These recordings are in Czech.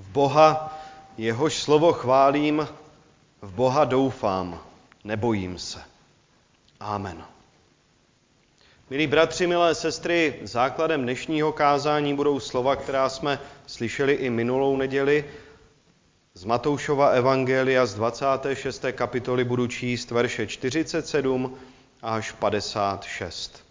Boha, jehož slovo chválím, v Boha doufám, nebojím se. Amen. Milí bratři, milé sestry, základem dnešního kázání budou slova, která jsme slyšeli i minulou neděli. Z Matoušova evangelia z 26. kapitoly budu číst verše 47 až 56.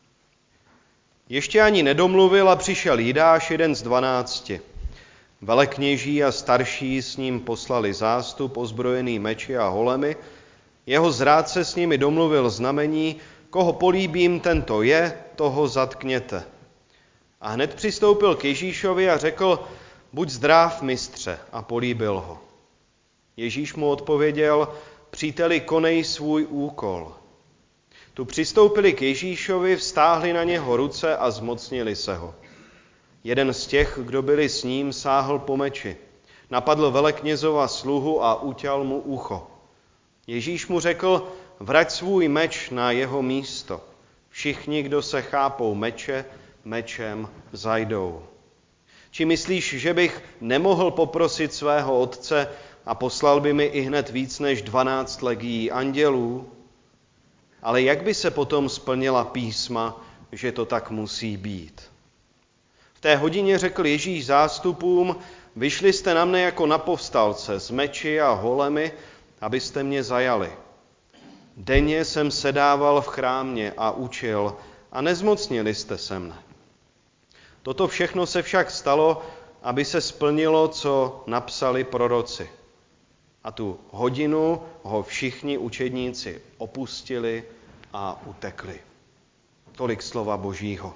Ještě ani nedomluvil a přišel Jidáš, jeden z 12. Velekněží a starší s ním poslali zástup ozbrojený meči a holemi. Jeho zrádce s nimi domluvil znamení: koho políbím, tento je, toho zatkněte. A hned přistoupil k Ježíšovi a řekl: buď zdrav, mistře, a políbil ho. Ježíš mu odpověděl: příteli, konej svůj úkol. Tu přistoupili k Ježíšovi, vztáhli na něho ruce a zmocnili se ho. Jeden z těch, kdo byli s ním, sáhl po meči, napadl veleknězova sluhu a uťal mu ucho. Ježíš mu řekl: vrať svůj meč na jeho místo. Všichni, kdo se chápou meče, mečem zajdou. Či myslíš, že bych nemohl poprosit svého otce a poslal by mi ihned víc než 12 legií andělů? Ale jak by se potom splnila písma, že to tak musí být? V té hodině řekl Ježíš zástupům: vyšli jste na mne jako na povstalce s meči a holemi, abyste mě zajali. Denně jsem sedával v chrámě a učil a nezmocnili jste se mne. Toto všechno se však stalo, aby se splnilo, co napsali proroci. A tu hodinu ho všichni učedníci opustili a utekli. Tolik slova Božího.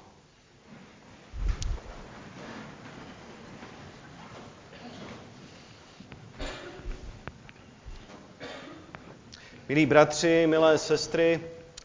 Milí bratři, milé sestry,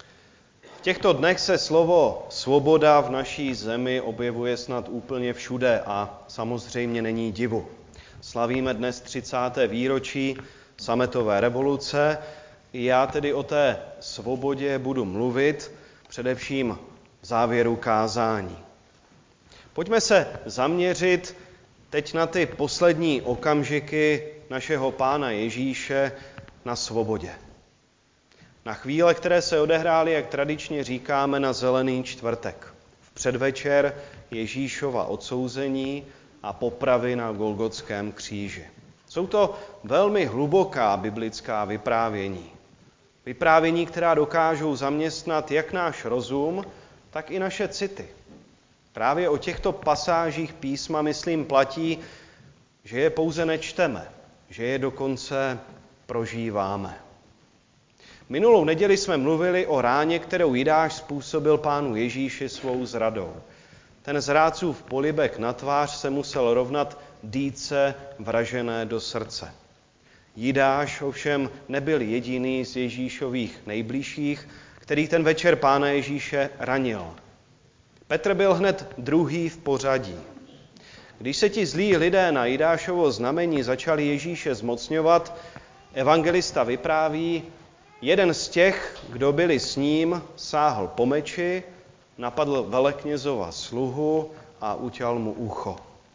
v těchto dnech se slovo svoboda v naší zemi objevuje snad úplně všude a samozřejmě není divu. Slavíme dnes 30. výročí sametové revoluce. I já tedy o té svobodě budu mluvit, především v závěru kázání. Pojďme se zaměřit teď na ty poslední okamžiky našeho Pána Ježíše na svobodě. Na chvíle, které se odehrály, jak tradičně říkáme, na Zelený čtvrtek, v předvečer Ježíšova odsouzení a popravy na Golgotském kříži. Jsou to velmi hluboká biblická vyprávění. Vyprávění, která dokážou zaměstnat jak náš rozum, tak i naše city. Právě o těchto pasážích písma, myslím, platí, že je pouze nečteme, že je dokonce prožíváme. Minulou neděli jsme mluvili o ráně, kterou Jidáš způsobil Pánu Ježíši svou zradou. Ten zrádcův polibek na tvář se musel rovnat dýce vražené do srdce. Jidáš ovšem nebyl jediný z Ježíšových nejbližších, který ten večer Pána Ježíše ranil. Petr byl hned druhý v pořadí. Když se ti zlí lidé na Jidášovo znamení začali Ježíše zmocňovat, evangelista vypráví: jeden z těch, kdo byli s ním, sáhl po meči, napadl veleknězova sluhu a uťal mu ucho.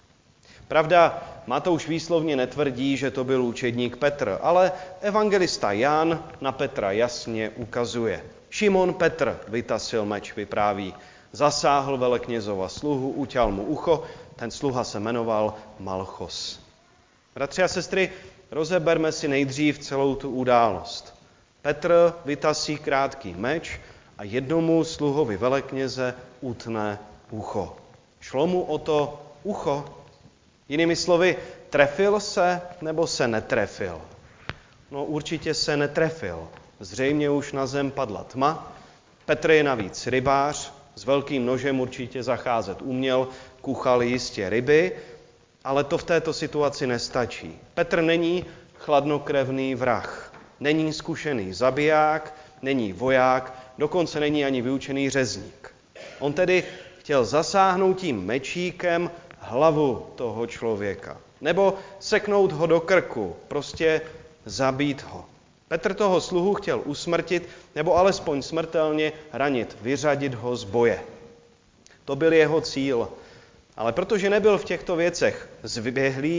Pravda, Matouš výslovně netvrdí, že to byl učedník Petr, ale evangelista Jan na Petra jasně ukazuje. Šimon Petr vytasil meč, vypráví. Zasáhl veleknězova sluhu, uťal mu ucho, ten sluha se jmenoval Malchos. Bratři a sestry, rozeberme si nejdřív celou tu událost. Petr vytasí krátký meč a jednomu sluhovi velekněze utne ucho. Šlo mu o to ucho? Jinými slovy, trefil se nebo se netrefil? No určitě se netrefil. Zřejmě už na zem padla tma. Petr je navíc rybář, s velkým nožem určitě zacházet uměl, kuchal jistě ryby, ale to v této situaci nestačí. Petr není chladnokrevný vrah. Není zkušený zabiják, není voják, dokonce není ani vyučený řezník. On tedy chtěl zasáhnout tím mečíkem hlavu toho člověka. Nebo seknout ho do krku, prostě zabít ho. Petr toho sluhu chtěl usmrtit, nebo alespoň smrtelně ranit, vyřadit ho z boje. To byl jeho cíl. Ale protože nebyl v těchto věcech zběhlý,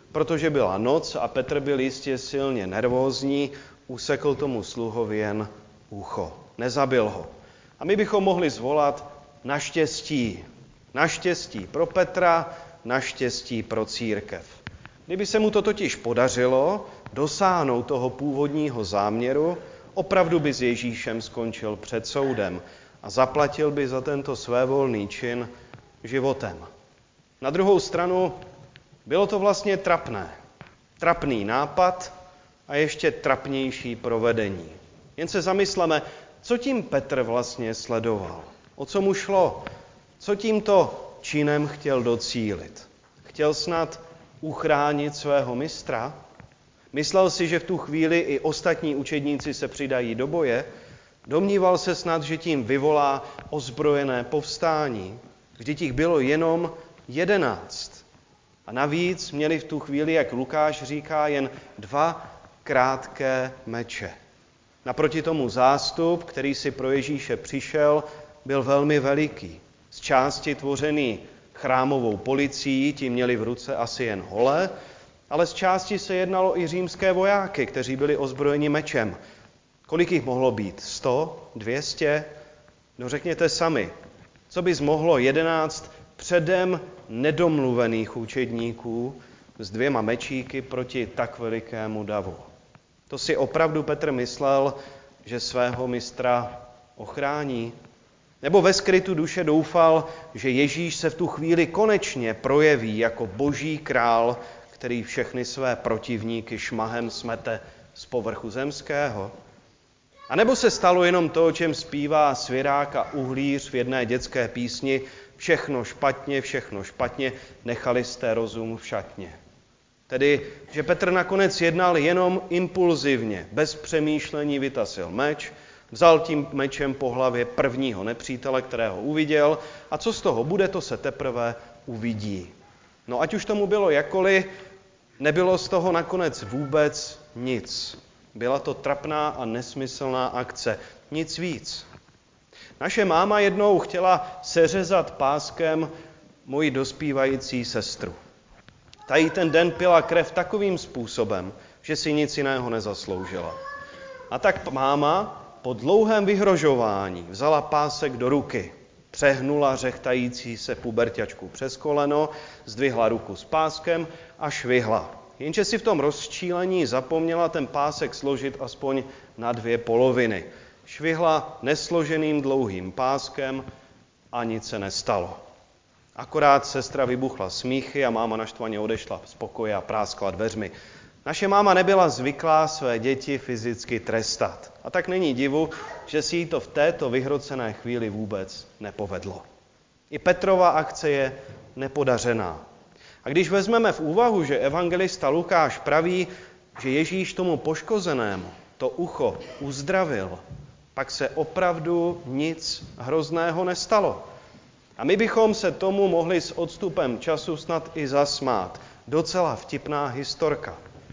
protože byla noc a Petr byl jistě silně nervózní, usekl tomu sluhovi jen ucho. Nezabil ho. A my bychom mohli zvolat naštěstí. Naštěstí pro Petra, naštěstí pro církev. Kdyby se mu to totiž podařilo dosáhnout toho původního záměru, opravdu by s Ježíšem skončil před soudem a zaplatil by za tento svévolný čin životem. Na druhou stranu bylo to vlastně trapné. Trapný nápad a ještě trapnější provedení. Jen se zamysleme, co tím Petr vlastně sledoval. O co mu šlo? Co tímto činem chtěl docílit? Chtěl snad uchránit svého mistra? Myslel si, že v tu chvíli i ostatní učedníci se přidají do boje? Domníval se snad, že tím vyvolá ozbrojené povstání? Vždyť jich bylo jenom 11. A navíc měli v tu chvíli, jak Lukáš říká, jen 2 krátké meče. Naproti tomu zástup, který si pro Ježíše přišel, byl velmi veliký. Z části tvořený chrámovou policií, ti měli v ruce asi jen hole, ale z části se jednalo i římské vojáky, kteří byli ozbrojeni mečem. Kolik jich mohlo být? 100? 200? No řekněte sami, co by mohlo 11 předem nedomluvených učedníků s 2 mečíky proti tak velikému davu? To si opravdu Petr myslel, že svého mistra ochrání? Nebo ve skrytu duše doufal, že Ježíš se v tu chvíli konečně projeví jako boží král, který všechny své protivníky šmahem smete z povrchu zemského? A nebo se stalo jenom to, o čem zpívá svěrák a uhlíř v jedné dětské písni: všechno špatně, nechali jste rozum v šatně. Tedy, že Petr nakonec jednal jenom impulzivně, bez přemýšlení vytasil meč, vzal tím mečem po hlavě prvního nepřítele, kterého uviděl, a co z toho bude, to se teprve uvidí. No ať už tomu bylo jakkoliv, nebylo z toho nakonec vůbec nic. Byla to trapná a nesmyslná akce, nic víc. Naše máma jednou chtěla seřezat páskem moji dospívající sestru. Ta jí ten den pila krev takovým způsobem, že si nic jiného nezasloužila. A tak máma po dlouhém vyhrožování vzala pásek do ruky, přehnula řechtající se puberťačku přes koleno, zdvihla ruku s páskem a švihla. Jenže si v tom rozčílení zapomněla ten pásek složit aspoň na 2 poloviny. Švihla nesloženým dlouhým páskem a nic se nestalo. Akorát sestra vybuchla smíchy a máma naštvaně odešla z pokoje a práskla dveřmi. Naše máma nebyla zvyklá své děti fyzicky trestat. A tak není divu, že si jí to v této vyhrocené chvíli vůbec nepovedlo. I Petrova akce je nepodařená. A když vezmeme v úvahu, že evangelista Lukáš praví, že Ježíš tomu poškozenému to ucho uzdravil, pak se opravdu nic hrozného nestalo. A my bychom se tomu mohli s odstupem času snad i zasmát. Docela vtipná historka.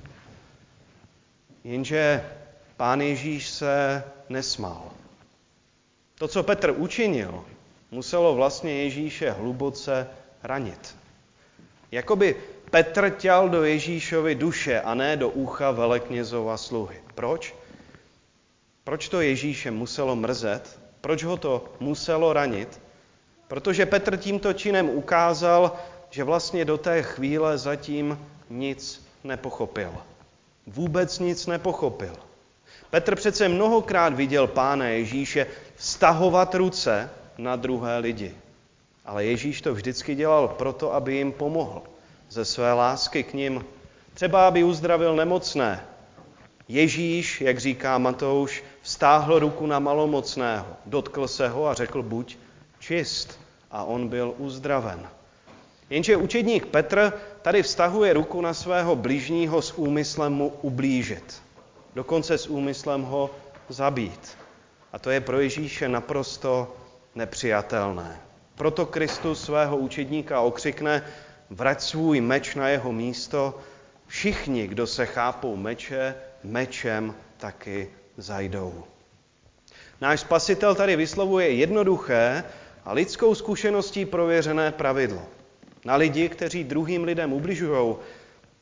Jenže Pán Ježíš se nesmál. To, co Petr učinil, muselo vlastně Ježíše hluboce ranit. Jakoby Petr ťal do Ježíšovy duše a ne do ucha veleknězova sluhy. Proč? Proč to Ježíše muselo mrzet? Proč ho to muselo ranit? Protože Petr tímto činem ukázal, že vlastně do té chvíle zatím nic nepochopil. Vůbec nic nepochopil. Petr přece mnohokrát viděl Pána Ježíše vztahovat ruce na druhé lidi. Ale Ježíš to vždycky dělal proto, aby jim pomohl. Ze své lásky k nim. Třeba aby uzdravil nemocné. Ježíš, jak říká Matouš, vztáhl ruku na malomocného, dotkl se ho a řekl: buď čist. A on byl uzdraven. Jenže učedník Petr tady vztahuje ruku na svého bližního s úmyslem mu ublížit. Dokonce s úmyslem ho zabít. A to je pro Ježíše naprosto nepřijatelné. Proto Kristus svého učedníka okřikne: vrať svůj meč na jeho místo, všichni, kdo se chápou meče, mečem taky zajdou. Náš Spasitel tady vyslovuje jednoduché a lidskou zkušeností prověřené pravidlo. Na lidi, kteří druhým lidem ubližují,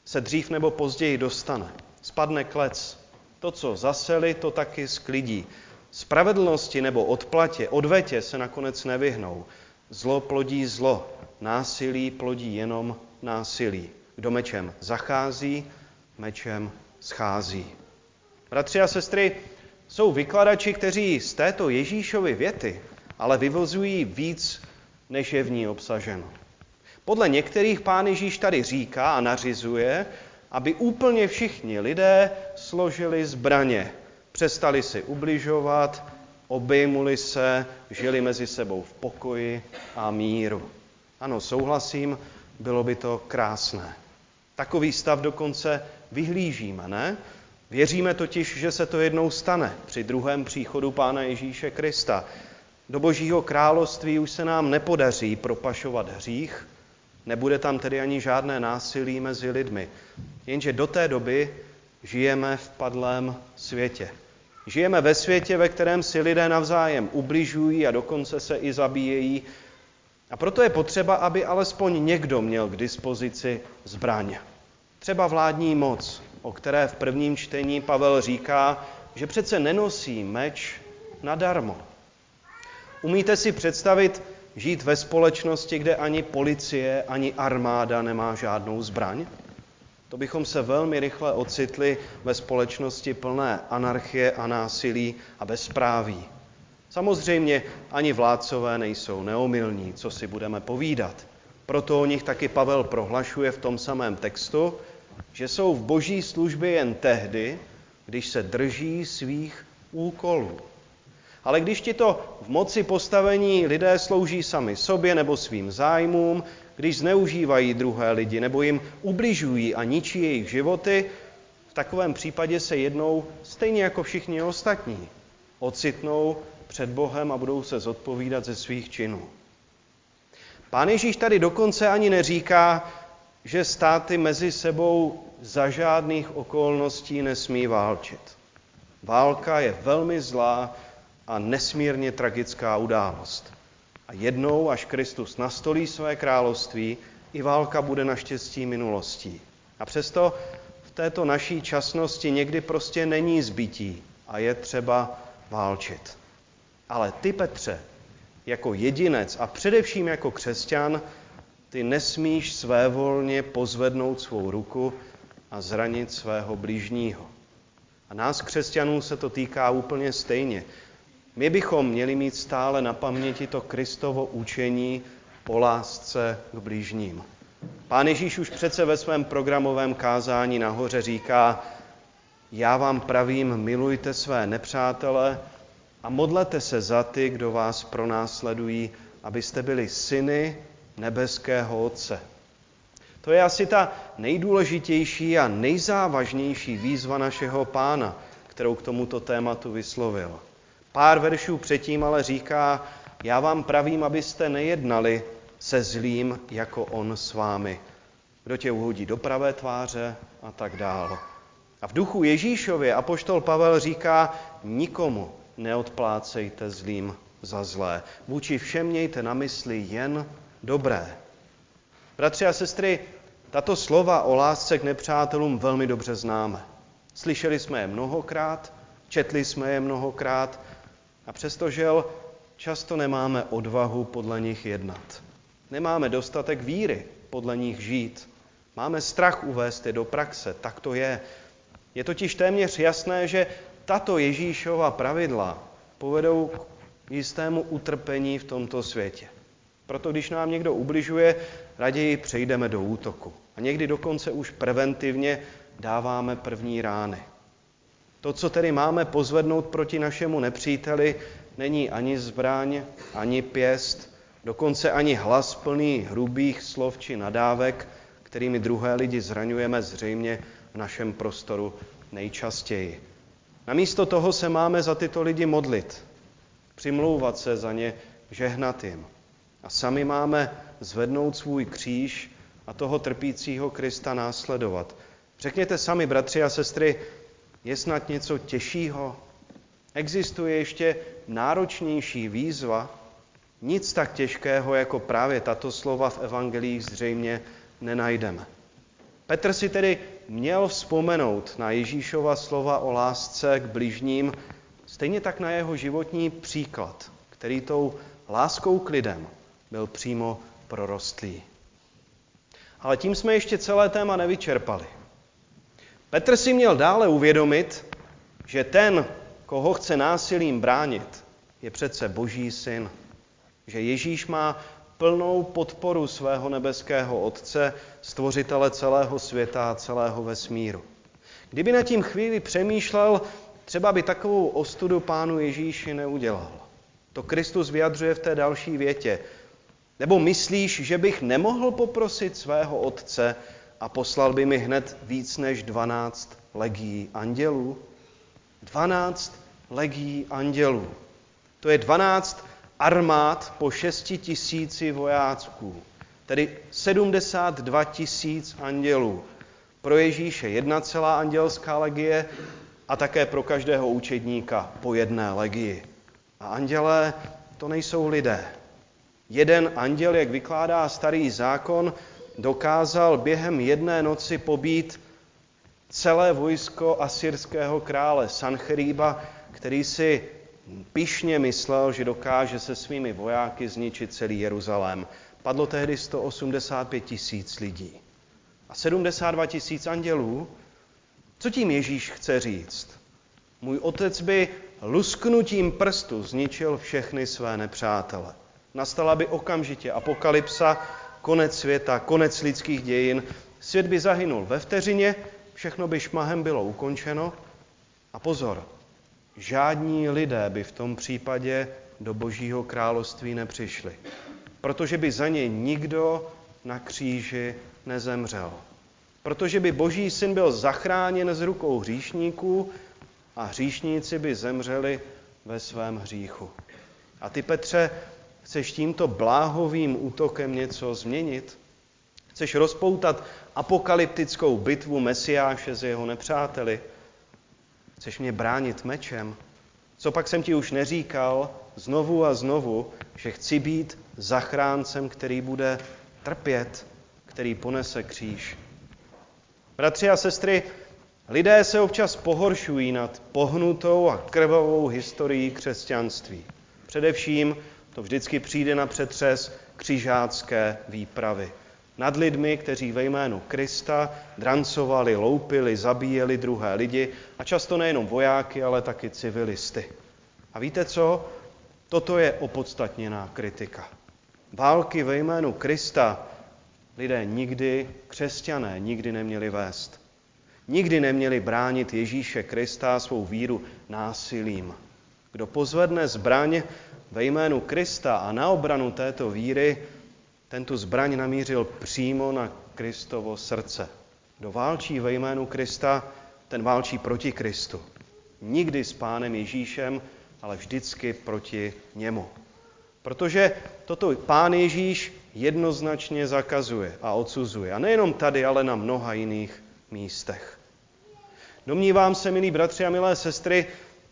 se dřív nebo později dostane. Spadne klec. To, co zaseli, to taky sklidí. Spravedlnosti nebo odvetě se nakonec nevyhnou. Zlo plodí zlo, násilí plodí jenom násilí. Kdo mečem zachází, mečem schází. Bratři a sestry, jsou vykladači, kteří z této Ježíšovy věty ale vyvozují víc, než je v ní obsaženo. Podle některých Pán Ježíš tady říká a nařizuje, aby úplně všichni lidé složili zbraně, přestali si ubližovat, obejmuli se, žili mezi sebou v pokoji a míru. Ano, souhlasím, bylo by to krásné. Takový stav dokonce vyhlížíme, ne? Věříme totiž, že se to jednou stane při druhém příchodu Pána Ježíše Krista. Do Božího království už se nám nepodaří propašovat hřích, nebude tam tedy ani žádné násilí mezi lidmi. Jenže do té doby žijeme v padlém světě. Žijeme ve světě, ve kterém si lidé navzájem ubližují a dokonce se i zabíjejí. A proto je potřeba, aby alespoň někdo měl k dispozici zbraň. Třeba vládní moc, o které v prvním čtení Pavel říká, že přece nenosí meč nadarmo. Umíte si představit žít ve společnosti, kde ani policie, ani armáda nemá žádnou zbraň? To bychom se velmi rychle ocitli ve společnosti plné anarchie a násilí a bezpráví. Samozřejmě ani vládcové nejsou neomylní, co si budeme povídat. Proto o nich taky Pavel prohlašuje v tom samém textu, že jsou v Boží službě jen tehdy, když se drží svých úkolů. Ale když ti to v moci postavení lidé slouží sami sobě nebo svým zájmům, když zneužívají druhé lidi nebo jim ubližují a ničí jejich životy, v takovém případě se jednou, stejně jako všichni ostatní, ocitnou před Bohem a budou se zodpovídat ze svých činů. Pán Ježíš tady dokonce ani neříká, že státy mezi sebou za žádných okolností nesmí válčit. Válka je velmi zlá a nesmírně tragická událost. A jednou, až Kristus nastolí své království, i válka bude naštěstí minulostí. A přesto v této naší časnosti někdy prostě není zbytí a je třeba válčit. Ale ty, Petře, jako jedinec a především jako křesťan, ty nesmíš svévolně pozvednout svou ruku a zranit svého bližního. A nás, křesťanů, se to týká úplně stejně. My bychom měli mít stále na paměti to Kristovo učení o lásce k bližním. Pán Ježíš už přece ve svém programovém kázání nahoře říká: já vám pravím, milujte své nepřátele a modlete se za ty, kdo vás pronásledují, abyste byli syny nebeského Otce. To je asi ta nejdůležitější a nejzávažnější výzva našeho Pána, kterou k tomuto tématu vyslovil. Pár veršů předtím ale říká: já vám pravím, abyste nejednali se zlým, jako on s vámi. Kdo tě uhodí do pravé tváře a tak dál. A v duchu Ježíšově apoštol Pavel říká: nikomu neodplácejte zlým za zlé. Vůči všem mějte na mysli jen dobré. Bratři a sestry, tato slova o lásce k nepřátelům velmi dobře známe. Slyšeli jsme je mnohokrát, četli jsme je mnohokrát a přestože často nemáme odvahu podle nich jednat. Nemáme dostatek víry podle nich žít. Máme strach uvést je do praxe, tak to je. Je totiž téměř jasné, že tato Ježíšova pravidla povedou k jistému utrpení v tomto světě. Proto když nám někdo ubližuje, raději přejdeme do útoku. A někdy dokonce už preventivně dáváme první rány. To, co tedy máme pozvednout proti našemu nepříteli, není ani zbraň, ani pěst, dokonce ani hlas plný hrubých slov či nadávek, kterými druhé lidi zraňujeme zřejmě v našem prostoru nejčastěji. Namísto toho se máme za tyto lidi modlit, přimlouvat se za ně, žehnat jim. A sami máme zvednout svůj kříž a toho trpícího Krista následovat. Řekněte sami, bratři a sestry, je snad něco těžšího? Existuje ještě náročnější výzva? Nic tak těžkého, jako právě tato slova v evangelích zřejmě nenajdeme. Petr si tedy měl vzpomenout na Ježíšova slova o lásce k bližním, stejně tak na jeho životní příklad, který tou láskou k lidem byl přímo prorostlý. Ale tím jsme ještě celé téma nevyčerpali. Petr si měl dále uvědomit, že ten, koho chce násilím bránit, je přece Boží syn. Že Ježíš má plnou podporu svého nebeského Otce, stvořitele celého světa a celého vesmíru. Kdyby nad tím chvíli přemýšlel, třeba by takovou ostudu Pánu Ježíši neudělal. To Kristus vyjadřuje v té další větě. Nebo myslíš, že bych nemohl poprosit svého Otce a poslal by mi hned víc než 12 legií andělů? 12 legií andělů. To je 12 armád po 6 000 vojáků, tedy 72 000 andělů. Pro Ježíše 1 celá andělská legie a také pro každého učedníka po 1 legii. A andělé to nejsou lidé. Jeden anděl, jak vykládá Starý zákon, dokázal během 1 noci pobít celé vojsko asyrského krále Sancheríba, který si pyšně myslel, že dokáže se svými vojáky zničit celý Jeruzalém. Padlo tehdy 185 000 lidí. A 72 000 andělů? Co tím Ježíš chce říct? Můj Otec by lusknutím prstu zničil všechny své nepřátele. Nastala by okamžitě apokalypsa, konec světa, konec lidských dějin. Svět by zahynul ve vteřině, všechno by šmahem bylo ukončeno. A pozor, žádní lidé by v tom případě do Božího království nepřišli, protože by za ně nikdo na kříži nezemřel. Protože by Boží syn byl zachráněn z rukou hříšníků a hříšníci by zemřeli ve svém hříchu. A ty, Petře, chceš tímto bláhovým útokem něco změnit? Chceš rozpoutat apokalyptickou bitvu Mesiáše s jeho nepřáteli? Chceš mě bránit mečem? Co pak jsem ti už neříkal znovu a znovu, že chci být zachráncem, který bude trpět, který ponese kříž. Bratři a sestry, lidé se občas pohoršují nad pohnutou a krvavou historií křesťanství. Především to vždycky přijde na přetřes křižácké výpravy. Nad lidmi, kteří ve jménu Krista drancovali, loupili, zabíjeli druhé lidi a často nejenom vojáky, ale taky civilisty. A víte co? Toto je opodstatněná kritika. Války ve jménu Krista lidé nikdy, křesťané, nikdy neměli vést. Nikdy neměli bránit Ježíše Krista a svou víru násilím. Kdo pozvedne zbraň ve jménu Krista a na obranu této víry, ten tu zbraň namířil přímo na Kristovo srdce. Kdo válčí ve jménu Krista, ten válčí proti Kristu. Nikdy s Pánem Ježíšem, ale vždycky proti němu. Protože toto Pán Ježíš jednoznačně zakazuje a odsuzuje. A nejenom tady, ale na mnoha jiných místech. Domnívám se, milí bratři a milé sestry,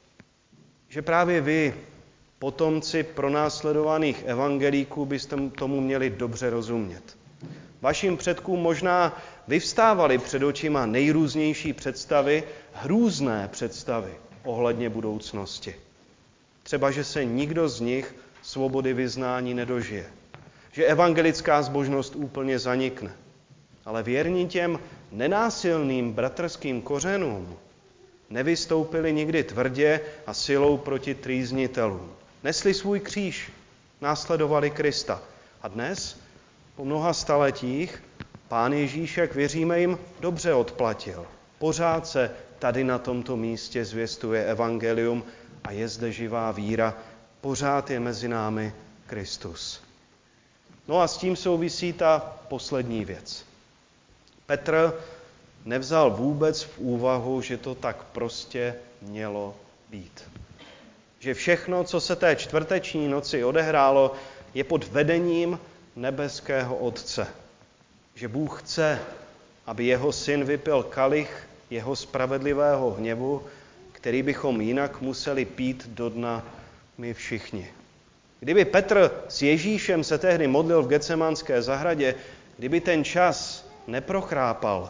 že právě vy, potomci pronásledovaných evangelíků, byste tomu měli dobře rozumět. Vašim předkům možná vyvstávaly před očima nejrůznější představy, hrůzné představy ohledně budoucnosti. Třeba, že se nikdo z nich svobody vyznání nedožije. Že evangelická zbožnost úplně zanikne. Ale věrní těm nenásilným bratrským kořenům nevystoupili nikdy tvrdě a silou proti trýznitelům. Nesli svůj kříž, následovali Krista. A dnes, po mnoha staletích, Pán Ježíš, jak věříme, jim dobře odplatil. Pořád se tady na tomto místě zvěstuje evangelium a je zde živá víra. Pořád je mezi námi Kristus. No a s tím souvisí ta poslední věc. Petr nevzal vůbec v úvahu, že to tak prostě mělo být. Že všechno, co se té čtvrteční noci odehrálo, je pod vedením nebeského Otce. Že Bůh chce, aby jeho syn vypil kalich jeho spravedlivého hněvu, který bychom jinak museli pít do dna my všichni. Kdyby Petr s Ježíšem se tehdy modlil v Getsemanské zahradě, kdyby ten čas neprochrápal,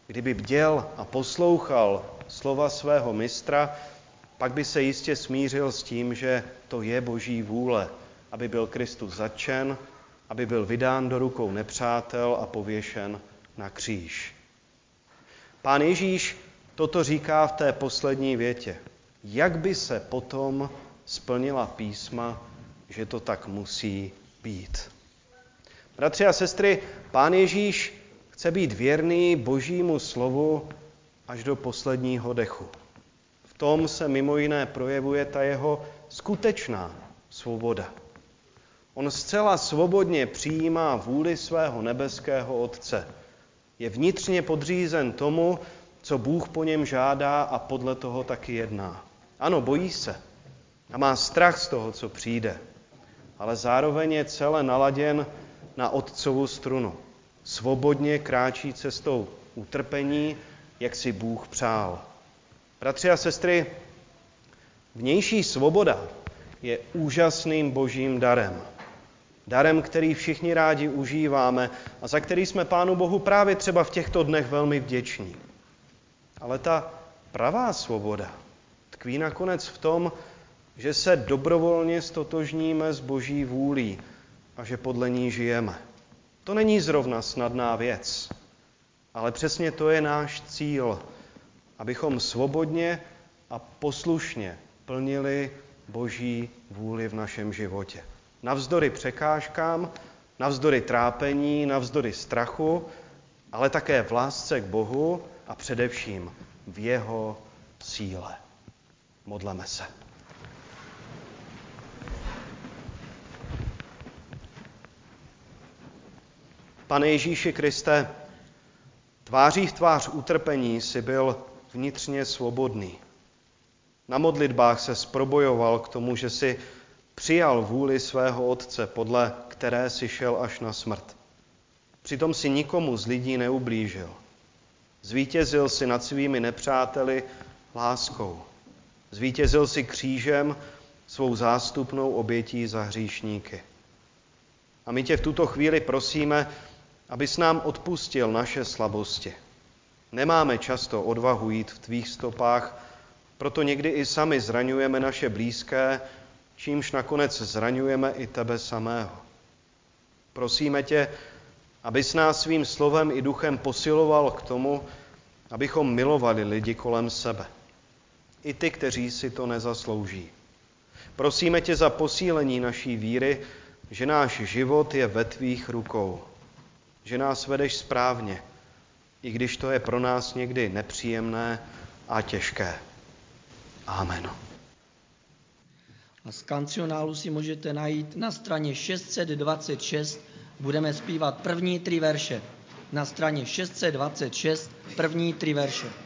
Kdyby bděl a poslouchal slova svého mistra, pak by se jistě smířil s tím, že to je Boží vůle, aby byl Kristus zatčen, aby byl vydán do rukou nepřátel a pověšen na kříž. Pán Ježíš toto říká v té poslední větě. Jak by se potom splnila písma, že to tak musí být? Bratři a sestry, Pán Ježíš chce být věrný Božímu slovu až do posledního dechu. V tom se mimo jiné projevuje ta jeho skutečná svoboda. On zcela svobodně přijímá vůli svého nebeského Otce. Je vnitřně podřízen tomu, co Bůh po něm žádá a podle toho taky jedná. Ano, bojí se a má strach z toho, co přijde, ale zároveň je celé naladěn na Otcovu strunu. Svobodně kráčí cestou utrpení, jak si Bůh přál. Bratři a sestry, vnější svoboda je úžasným Božím darem. Darem, který všichni rádi užíváme a za který jsme Pánu Bohu právě třeba v těchto dnech velmi vděční. Ale ta pravá svoboda tkví nakonec v tom, že se dobrovolně stotožníme s Boží vůlí a že podle ní žijeme. To není zrovna snadná věc, ale přesně to je náš cíl, abychom svobodně a poslušně plnili Boží vůli v našem životě. Navzdory překážkám, navzdory trápení, navzdory strachu, ale také v lásce k Bohu a především v jeho síle. Modleme se. Pane Ježíši Kriste, tváří v tvář utrpení jsi byl vnitřně svobodný. Na modlitbách se probojoval k tomu, že jsi přijal vůli svého Otce, podle které si šel až na smrt. Přitom si nikomu z lidí neublížil. Zvítězil si nad svými nepřáteli láskou. Zvítězil si křížem, svou zástupnou obětí za hříšníky. A my tě v tuto chvíli prosíme, abys nám odpustil naše slabosti. Nemáme často odvahu jít v tvých stopách, proto někdy i sami zraňujeme naše blízké, čímž nakonec zraňujeme i tebe samého. Prosíme tě, abys nás svým slovem i duchem posiloval k tomu, abychom milovali lidi kolem sebe. I ty, kteří si to nezaslouží. Prosíme tě za posílení naší víry, že náš život je ve tvých rukou. Že nás vedeš správně, i když to je pro nás někdy nepříjemné a těžké. Amen. A z kancionálu si můžete najít na straně 626, budeme zpívat první 3 verše. Na straně 626, první 3 verše.